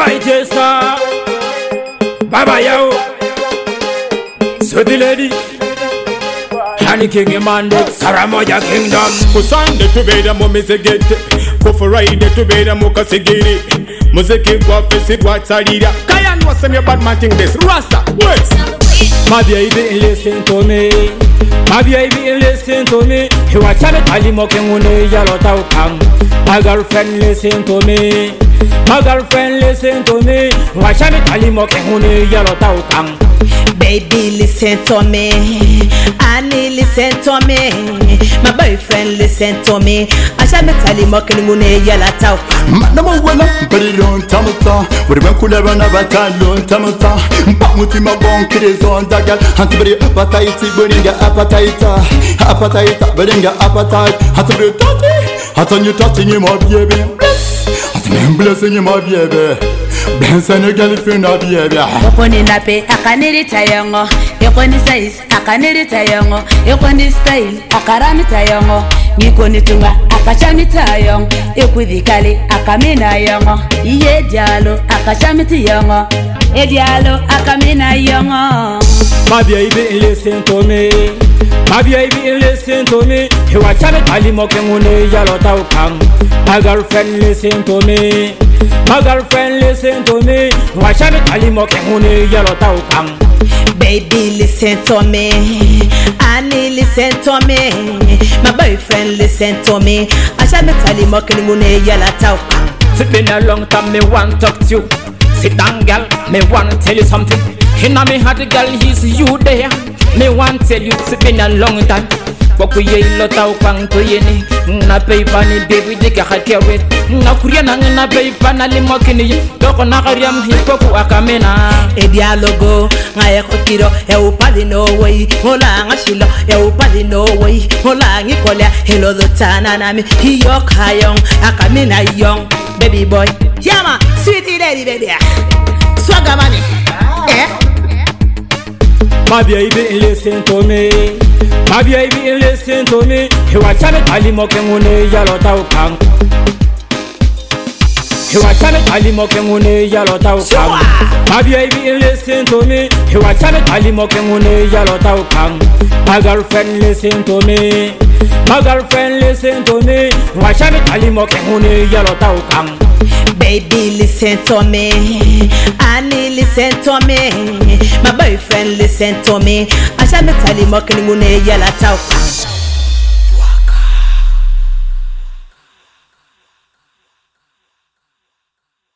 White Star, Baba Yo, Sweetie Lady, Honey King Emmanuel, Saramoya Kingdom. Kusande tubeda momezegete, kufuraide tubeda mukasigiri. Muziki kwa fesi kwa tarira. Kaya nwasem your bad man thing this. Rasta, wait. My baby, listen to me. My baby, listen to me. He was chatting Alimoking when they yellow come. My girlfriend, listen to me. My girlfriend, listen to me. Why shall it Alimoking when they yellow come? Baby, listen to me. Annie, listen to me. My boyfriend, listen to me. I shall be telling mocking when they yell at out. Number one, very long tamata. We went cool around a long tamata. Pamutima bon kids on dagal. Hunter appetite, burning your appetite. Appetite, burning your appetite. Hunter touching. Hunter you touching him, my baby. I'm blessing you, my baby. Benson a girlfriend of baby. Yokoni nape akaniri tayongo. Yokoni size akaniri tayongo. Yokoni style akarami tayongo. Nikoni tunga akachami tayongo. Yokwidikali akamina yongo. Iye dialo akachami tayongo. E dialo akamina yongo. My baby, listen to me. My baby, listen to me. He was chatting Alimoking when they yellow come. My girlfriend, listen to me. My girlfriend, listen to me. Why shall it Alimoking when they yellow come? Baby, listen to me. Annie, listen to me. My boyfriend, listen to me. I shall be telling mocking when they yell at out. It's been a long time, me want to talk to you. Sit down, girl, me want to tell you something. Inna me heart, girl, he's you there. Me want to tell you, it's been a long time. Boku ye lota ukang to yeni. Na paper ni baby de ka carry. Na kuria na na paper na limokini. Doko na kariam hipoku akamena. E dialogo ngaye kotiro e upali no way. Hola ngashilo e upali no way. Hola ngikolia hello the tana na mi. Hiyo kayong akamena young baby boy. Yama sweetie lady baby. Swagger money. My baby, listen to me. My baby, listen to me. He was chatting Alimoking when they yellow come. He was chatting Alimoking when they yellow come. My baby, listen to me. He was chatting Alimoking when they yellow come. My girlfriend, listen to me. My girlfriend, listen to me. Why shall it Alimoking when they yellow come? Baby, listen to me. Annie, listen to me. My boyfriend, listen to me. I shall be telling mocking when they yell at out.